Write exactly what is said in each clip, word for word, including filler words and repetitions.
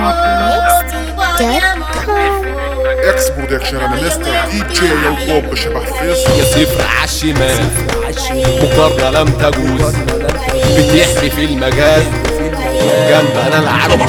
اكس برودكشن. انا مستر دي جي وبوب شبه فيصل. يا صفر عالشمال مقارنة لم تجوز، بتحمي في المجال جنبنا العرب.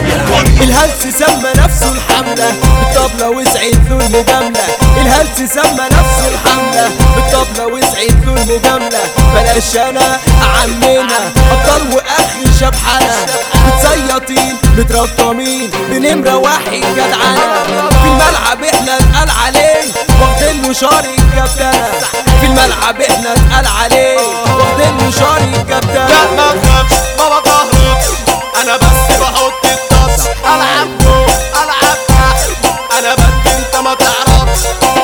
الهلس سمى نفسه الحملة بالطبلة وسعيد له المجاملة. الهلس سمى نفسه الحملة بالطبلة وسعيد له المجاملة. بلاش انا عمنا ابطال واخر شبحنا، متسيطين مترقمين بنمرة واحد جدعانة. في الملعب احنا اتقال عليه واخدين له شاري الكابتنة. في الملعب احنا اتقال عليه واخدين له شاري الكابتنة. لا ما تخافش ما بقهرش، انا بس بحط التاتش. العب فوق العب تحت، انا بدي انت ما تعرفش.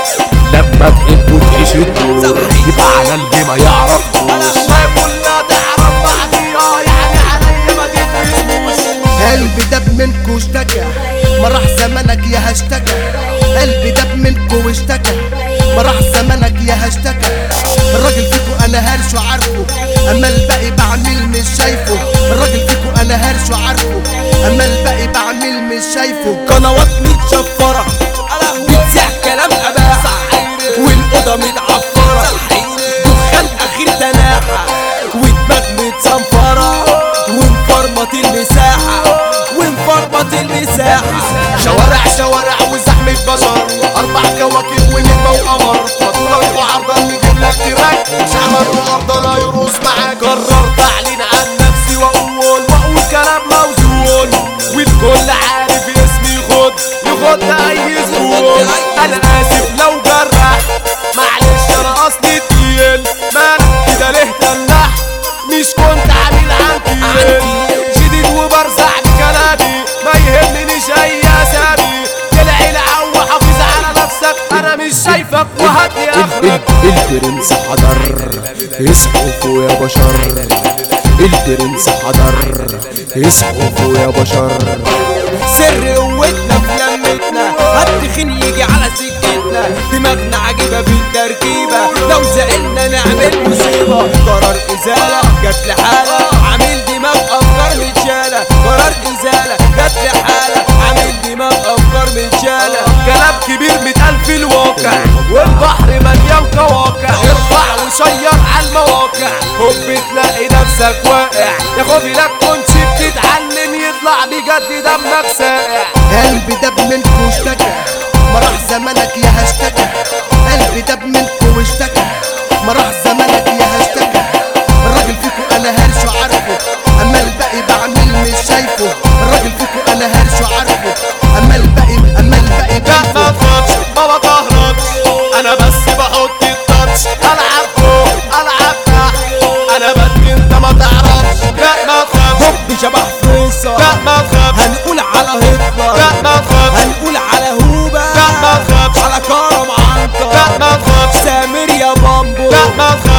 لما تحبوا تعيشوا يبقى على اللي ما يعرفوش. ما كلنا تعرف بعضيها، يعني علي ما تفهموش. قلبي دب منكو اشتكى ما راح زمنك يا هشتكى. قلبي دب منكو واشتكى ما راح زمنك يا هشتكى. الراجل فيكو انا هرش وعارفه، اما الباقي بعمل مش شايفه. الراجل فيكو انا هرش وعارفه، اما الباقي بعمل مش شايفه. قنوات متشفرة بتذيع كلام اباحة، والاوضة متعفرة دخان اخير تناحة، ودماغ متصنفرة ومفرمط المساحة ومفرمط المساحة. شوارع شوارع وزحمة بشر، أربع كواكب ونجمة وقمر. فطولك وعرضة نجيب لك تراك، شعبك وأرضة لا يروس معاك. قررت أعلن عن نفسي وأقول وأقول كلام موزون، والكل عارف اسمي يخد يخد أي زبون. أنا آسف لو جرح، معلش أنا أصلي تقيل. مالك كده ليه تنح؟ مش كنت عامل عنتيل جديد وبرزع بكلامي، ما يهمنيش أي أسامي. طلع العو حافظ على نفسك، أنا مش شايفك وهاتلي آخرك. البرنس حضر اسقفوا يا بشر. البرنس حضر اسقفوا يا بشر. سر قوتنا في لمتنا، هالتخين يجي على سكتنا. دماغنا عجيبة بالتركيبة، لو زعلنا نعمل مصيبة. قرار إزالة جت لحالة، عامل دماغ أفكار متشالة. قرار إزالة جت لحالة، عامل دماغ أفكار متشالة. كلام كبير متقال في الواقع، والبحر مليان قواقع. ارفع وشير على المواقع، هوب تلاقي نفسك واقع. يا خوفي لا تكونش بتتعلم، يطلع بجد دمك ساقع. قلبي دب منكو اشتكى ما راح زمنك يا هشتكى. قلبي دب منكو واشتكى ما راح زمنك يا هشتكى. الراجل فيكو انا هرش وعارفه، اما الباقي بعمل مش شايفه. الراجل فيكو انا هرش وعارفه، اما الباقي اما الباقي لا ما تخافش ما بقهرش، انا بس بحط التاتش. العب فوق العب تحت، انا بدي انت ما تعرفش. لا ما تخافش حب شبح فيصل، لا ما تخافش هنقول على هتلر. لا ما تخافش هنقول على هوبا، لا ما تخافش على كرم عنتر. لا ما تخافش سامر يا بامبو، لا ما تخافش